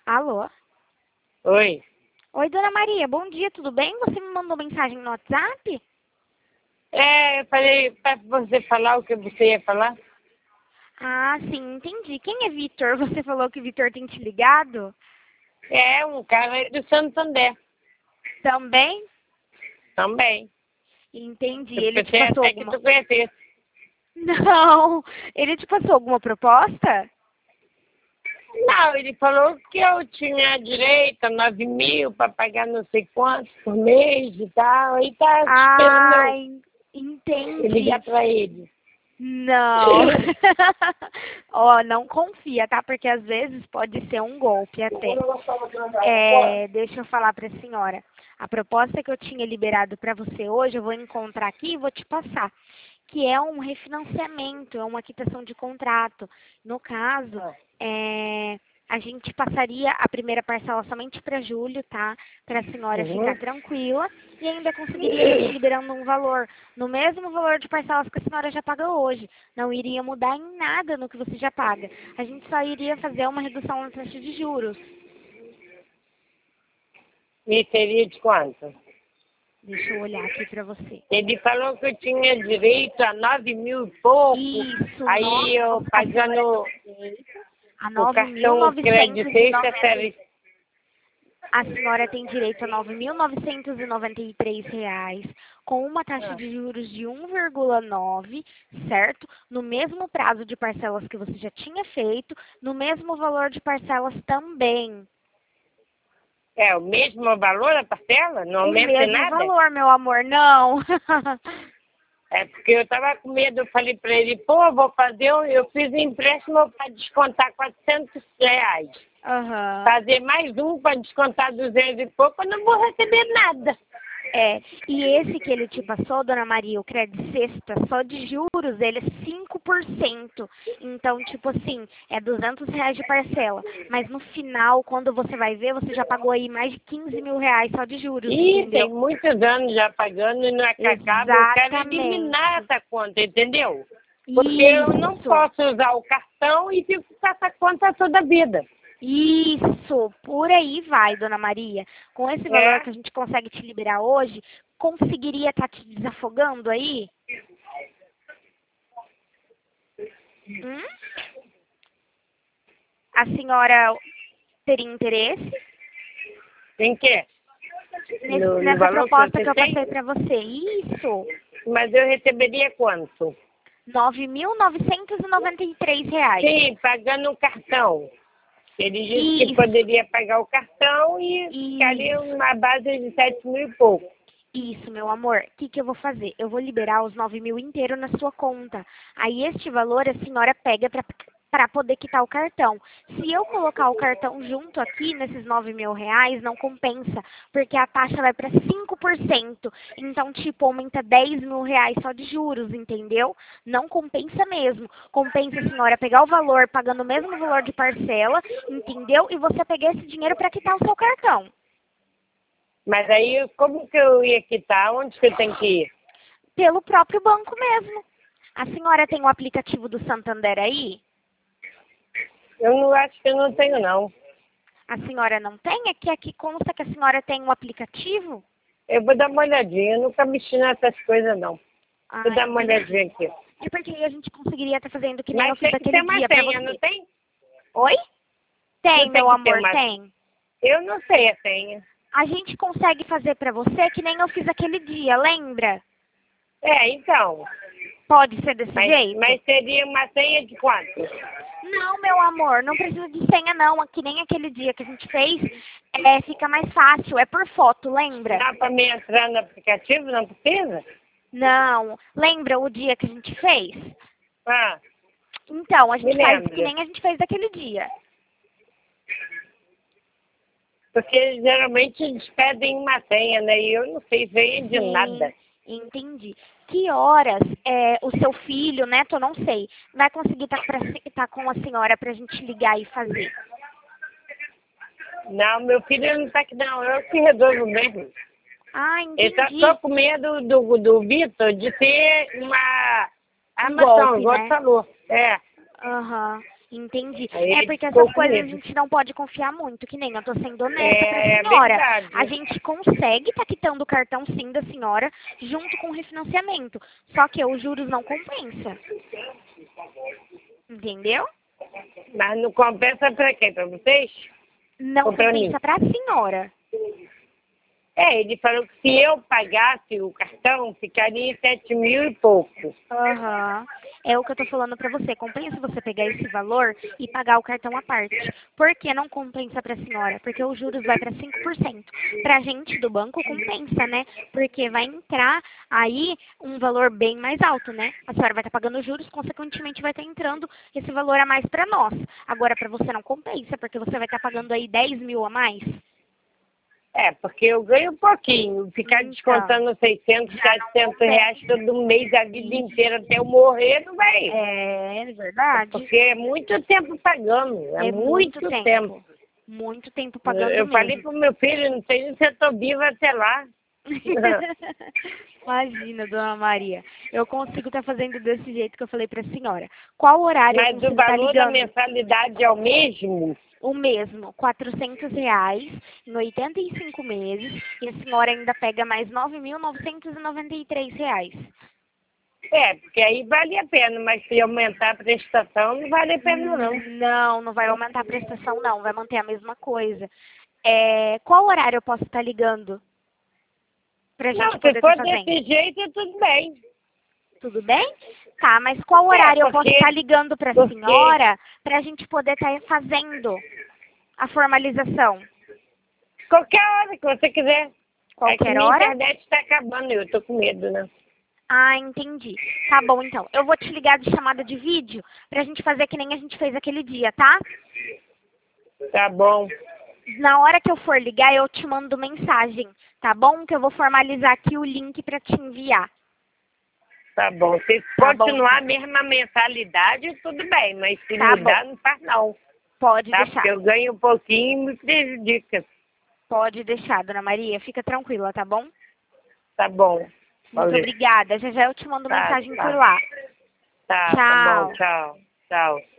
Alô? Oi. Oi, Dona Maria, bom dia, tudo bem? Você me mandou mensagem no WhatsApp? Eu falei para você falar o que você ia falar. Ah, sim, entendi. Quem é Vitor? Você falou que Vitor tem te ligado? É um cara aí do Santander Também? também. Entendi. Eu Ele te pensei passou até que alguma... tu conhecesse. Não! Ele te passou alguma proposta? Não, ele falou que eu tinha direito a 9.000 para pagar não sei quanto por mês e tal. Aí tá esperando Ai, eu ligar entendi. para ele. Não. Ó, não confia, tá? Porque às vezes pode ser um golpe até. Deixa eu falar para a senhora. A proposta que eu tinha liberado para você hoje, eu vou encontrar aqui e vou te passar. Que é um refinanciamento, é uma quitação de contrato. No caso, a gente passaria a primeira parcela somente para julho, tá? Para a senhora ficar Uhum. tranquila e ainda conseguiria estar te liberando um valor no mesmo valor de parcelas que a senhora já paga hoje. Não iria mudar em nada no que você já paga. A gente só iria fazer uma redução na taxa de juros. E seria de quanto? Deixa eu olhar aqui para você. Ele falou que eu tinha direito a 9.000 e pouco. Isso, Aí eu a senhora pagando a o cartão crédito extra 9.990. série. A senhora tem direito a R$ 9.993, com uma taxa de juros de 1,9, certo? No mesmo prazo de parcelas que você já tinha feito, no mesmo valor de parcelas também. É o mesmo valor a parcela? Não O aumenta em mesmo nada? valor, meu amor, não. É porque eu tava com medo, eu falei para ele, pô, eu fiz um empréstimo para descontar R$ 400. Aham. Fazer mais um para descontar 200 e pouco, eu não vou receber nada. E esse que ele te passou, Dona Maria, o crédito sexta, só de juros, ele é 5%. Então, tipo assim, é R$ 200 de parcela. Mas no final, quando você vai ver, você já pagou aí mais de R$ 15.000 só de juros, E tem entendeu? muitos anos já pagando e não é que acaba, eu quero eliminar Exatamente. essa conta, entendeu? Porque eu não Isso. posso usar o cartão e fico com essa conta toda a vida. Isso, por aí vai, Dona Maria. Com esse valor É, que a gente consegue te liberar hoje, conseguiria estar te desafogando aí? Hum? A senhora teria interesse tem que? No nessa valor que proposta que você eu tem? passei para você? Isso, Mas eu receberia quanto? R$ 9.993. Sim, pagando o cartão. Ele disse que Isso, poderia pagar o cartão e ficaria isso, uma base de 7.000 e pouco. isso, meu amor. O que que eu vou fazer? Eu vou liberar os 9.000 inteiro na sua conta. Aí este valor a senhora pega para poder quitar o cartão. Se eu colocar o cartão junto aqui nesses R$ 9.000, não compensa, porque a taxa vai para 5%. Então, tipo, aumenta R$ 10.000 só de juros, entendeu? Não compensa mesmo. Compensa a senhora pegar o valor, pagando o mesmo valor de parcela, entendeu? E você pegar esse dinheiro para quitar o seu cartão. Mas aí, como que eu ia quitar? Onde que eu tenho que ir? Pelo próprio banco mesmo. A senhora tem o aplicativo do Santander aí? Eu não acho que eu não tenho, não. A senhora não tem? É que aqui consta que a senhora tem um aplicativo? Eu vou dar uma olhadinha. Eu nunca mexi nessas coisas, não. Vou Ah, dar uma entendi. olhadinha aqui. É porque aí a gente conseguiria estar fazendo que nem eu Mas fiz tem que ter aquele uma dia pra senha, não você. tem? Oi? Não Tem, tem meu que ter amor, uma... tem. Eu não sei a senha. A gente consegue fazer pra você que nem eu fiz aquele dia, lembra? Então. Pode ser desse jeito? Mas seria uma senha de quanto? Não, meu amor, não precisa de senha não. Que nem aquele dia que a gente fez, fica mais fácil. É por foto, lembra? Dá para me entrar no aplicativo? Não precisa? Não. Lembra o dia que a gente fez? Ah, Então, a me gente faz que lembro. nem a gente fez daquele dia. Porque geralmente eles pedem uma senha, né? E eu não sei senha de Sim, nada. entendi. Que horas o seu filho, neto, eu não sei, vai conseguir estar com a senhora pra gente ligar e fazer? Não, meu filho não tá aqui não. Eu que resolvo mesmo. Ah, Ele tá só entendi. com medo do Vitor de ter uma Um armação, golpe, igual tu né? falou. Aham. Entendi. Aí É ele porque ficou essas com coisas a medo. gente não pode confiar muito, que nem eu tô sendo honesta pra É senhora. verdade. A gente consegue tá quitando o cartão sim da senhora junto com o refinanciamento. Só que os juros não compensa. Entendeu? Mas não compensa pra quê? Pra vocês? Não Ou pra mim? compensa pra senhora. É, ele falou que se eu pagasse o cartão, ficaria em 7 mil e pouco. Aham. É o que eu tô falando pra você. Compensa você pegar esse valor e pagar o cartão à parte. Por que não compensa pra senhora? Porque os juros vai pra 5%. Pra gente do banco compensa, né? Porque vai entrar aí um valor bem mais alto, né? A senhora vai estar pagando os juros, consequentemente vai estar entrando esse valor a mais pra nós. Agora pra você não compensa, porque você vai estar pagando aí 10 mil a mais. É, porque eu ganho um pouquinho. Ficar Então, descontando 600, já não 700 reais compensa. todo mês, a vida inteira, até eu morrer, não vai. É verdade. Porque é muito tempo pagando. É É muito tempo. Muito tempo Eu pagando falei mesmo. pro meu filho, não sei se eu tô viva até lá. Imagina, dona Maria. Eu consigo estar fazendo desse jeito que eu falei para a senhora. Qual horário eu Mas o consigo estar valor da ligando? mensalidade é o mesmo? O mesmo, R$ 400 em 85 meses. E a senhora ainda pega mais R$ 9.993. É, porque aí vale a pena, mas se aumentar a prestação, não vale a pena não. Não, não vai aumentar a prestação, não. Vai manter a mesma coisa. Qual horário eu posso estar ligando para a Não, gente se poder estar for fazendo? desse jeito, tudo bem. Tudo bem? Tá, mas qual horário eu posso Porque, estar ligando para a porque senhora para a gente poder estar fazendo a formalização? qualquer hora que você quiser. É que Qualquer minha hora? internet está acabando, eu tô com medo, né? Ah, entendi. Tá bom, então. Eu vou te ligar de chamada de vídeo pra gente fazer que nem a gente fez aquele dia, tá? Tá bom. Na hora que eu for ligar, eu te mando mensagem, tá bom? Que eu vou formalizar aqui o link pra te enviar. Tá bom. Se Tá bom, continuar a então. mesma mensalidade, tudo bem, mas se Tá mudar, bom. não faz não. Pode Tá? deixar. Porque eu ganho um pouquinho e me prejudica. Pode deixar, dona Maria. Fica tranquila, tá bom? Tá bom. Muito Valeu. obrigada. Já já eu te mando Tá, mensagem por tá. lá. Tá bom. Tchau. Tchau. Tchau.